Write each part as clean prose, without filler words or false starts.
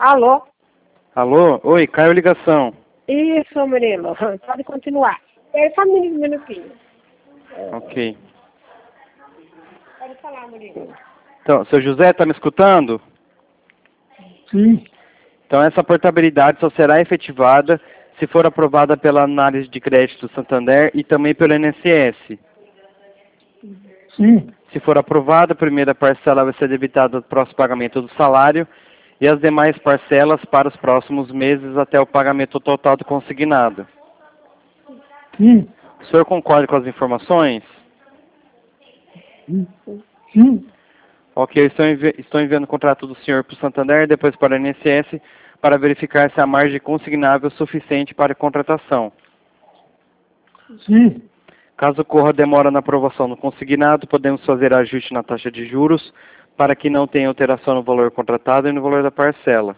Alô? Alô? Oi, caiu a ligação. Isso, Murilo. Pode continuar. Só um minutinho. Ok. Pode falar, Murilo. Então, seu José, está me escutando? Sim, Então, essa portabilidade só será efetivada se for aprovada pela análise de crédito do Santander e também pelo INSS. sim, Se for aprovada, a primeira parcela vai ser debitada do próximo pagamento do salário e as demais parcelas para os próximos meses até o pagamento total do consignado. sim, O senhor concorda com as informações? sim, Ok, eu estou enviando o contrato do senhor para o Santander e depois para o INSS para verificar se a margem consignável é suficiente para a contratação. sim, Caso ocorra demora na aprovação do consignado, podemos fazer ajuste na taxa de juros para que não tenha alteração no valor contratado e no valor da parcela.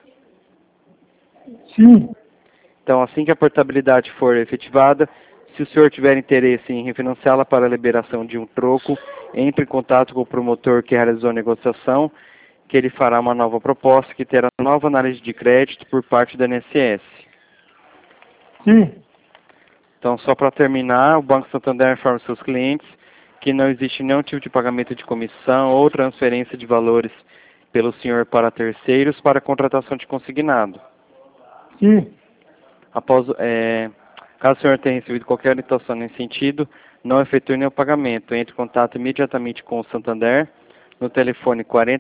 sim, Então, assim que a portabilidade for efetivada, se o senhor tiver interesse em refinanciá-la para a liberação de um troco, entre em contato com o promotor que realizou a negociação, que ele fará uma nova proposta que terá nova análise de crédito por parte da INSS. sim, Então, só para terminar, o Banco Santander informa seus clientes que não existe nenhum tipo de pagamento de comissão ou transferência de valores pelo senhor para terceiros para a contratação de consignado. sim, Caso o senhor tenha recebido qualquer orientação nesse sentido, não efetue nenhum pagamento. Entre em contato imediatamente com o Santander no telefone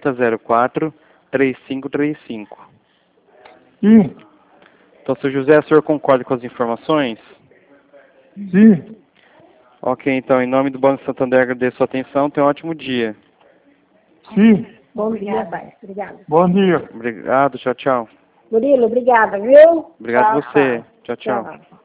4004-3535. sim, Então, seu José, o senhor concorda com as informações? sim. Ok, então, em nome do Banco Santander, agradeço a sua atenção. Tenha um ótimo dia. Sim. Bom dia, pai. Obrigada. Bom dia. Obrigado, tchau, tchau. Murilo, obrigada, viu? Obrigado Tchau, você. Tchau, tchau. tchau.